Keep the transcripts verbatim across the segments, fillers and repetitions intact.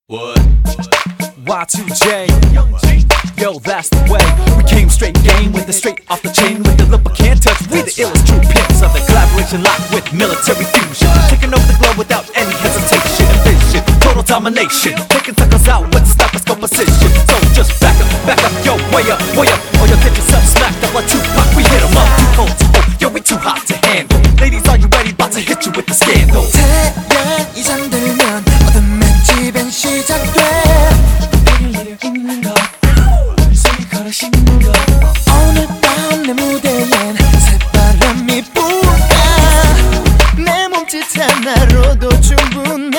What? Y two J, yo, that's the way. We came straight game with the straight off the chain with the look I can't touch. We the illest true pimps of the collaboration locked with military fusion, taking over the globe without any hesitation and vision. Total domination, taking suckers out with stethoscope position. So just back up, back up, yo, way up, way up. Or you'll get yourself smacked up like Tupac. We hit 'em up, too cold to hold. Yo, we too hot to handle. Ladies, are you ready? About to hit you with the scandal. 태양이 잠들면 어둠의 지변 시작돼. 일일 있는 것, 숨이 걸어 씹는 것. 오늘 밤 내 무대엔 새바람이 불까. 내 몸짓 하나로도 충분해.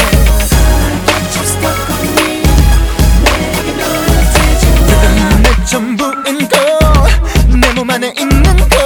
리듬은 내 전부인 걸, 내 몸 안에 있는 걸.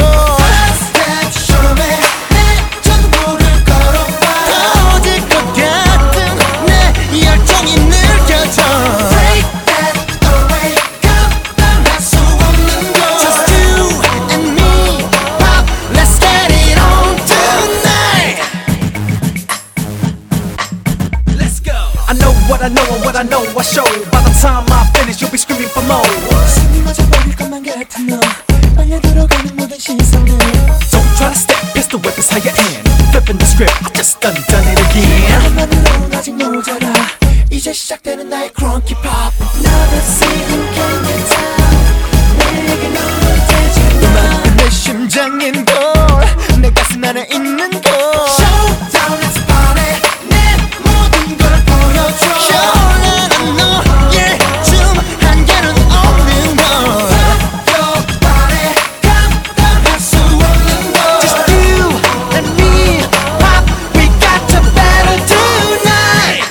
I know what I know and what I know I show. By the time I finish, you'll be screaming for more. 숨이 멎어버릴 것만 같은 너, 빨려 들어가는 모든 시선을. Don't try to step, pistol whip is how you end. Flipping the script, I just done done it again. 나만으로는 아직 모자라. 이제 시작되는 나의 crunky pop. Never see who can get down. 내게 너를 대지 마. 음악은 내 심장인 걸, 내 가슴 안에 있는 걸. Showdown, let's party. 내 모든 걸 보여줘. 현란한 너의 춤 한계는 없는 걸. Rock your body, 감당할 수 없는 걸. Just you and me, pop, we got to battle tonight.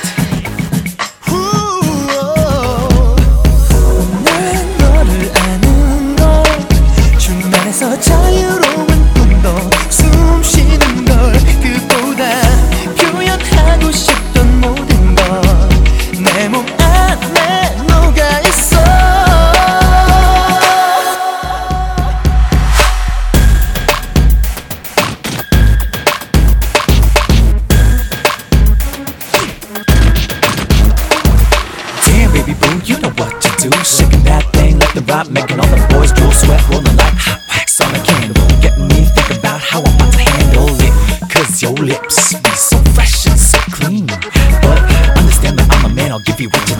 난 너를 아는 걸, 춤 안에서 자유로운 꿈도 숨 쉬는 걸. 그보다 표현하고 싶던 모든 걸 내 몸 안에 녹아 있어. Damn, baby boo, you know what to do. Shaking that thing, let the rock, making all the boys drool, sweat rolling like hot wax on a candle. Getting me think about how I'm about to handle it. Cause your lips be so fresh and so clean. But understand that I'm a man, I'll give you what you